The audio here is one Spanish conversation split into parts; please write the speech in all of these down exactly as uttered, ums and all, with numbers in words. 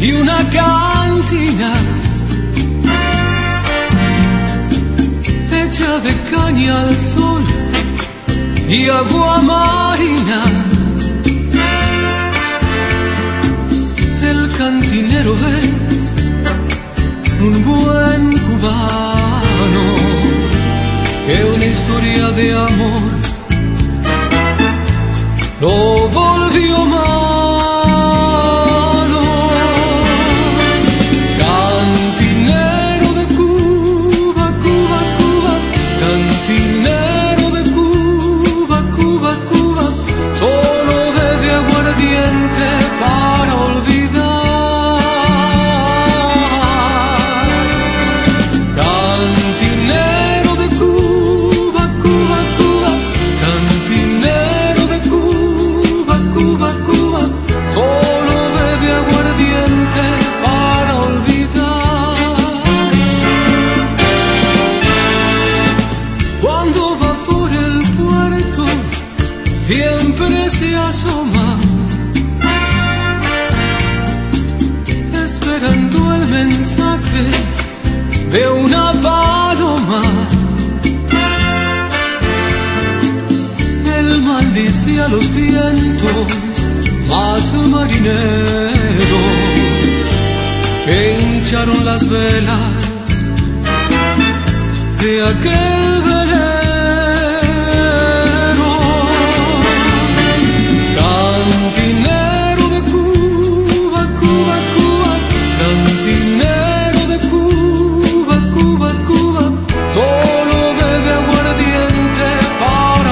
y una cantina hecha de caña al sol y agua marina. El cantinero es un buen cubano que una historia de amor lo volvió malo. Cantinero de Cuba, Cuba, Cuba, cantinero de Cuba, Cuba, Cuba, solo bebe aguardiente para olvidar. Cantinero de Cuba, Cuba, Cuba, cantinero de Cuba, Cuba, Cuba, solo bebe aguardiente para olvidar. Cuando va por el puerto siempre se asoma, esperando el mensaje de una paloma. Él maldice a los vientos más marineros que hincharon las velas de aquel velero. Cantinero de Cuba, Cuba, Cuba, cantinero de Cuba, Cuba, Cuba, solo bebe aguardiente para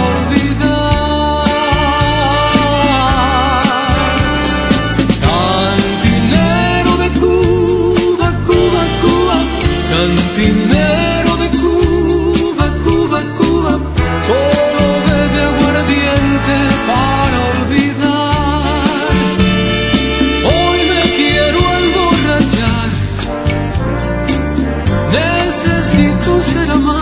olvidar. Cantinero de Cuba, Cuba, Cuba, cantinero de Cuba, Cuba, Cuba, solo bebe aguardiente para olvidar. Hoy me quiero emborrachar, necesito ser amado.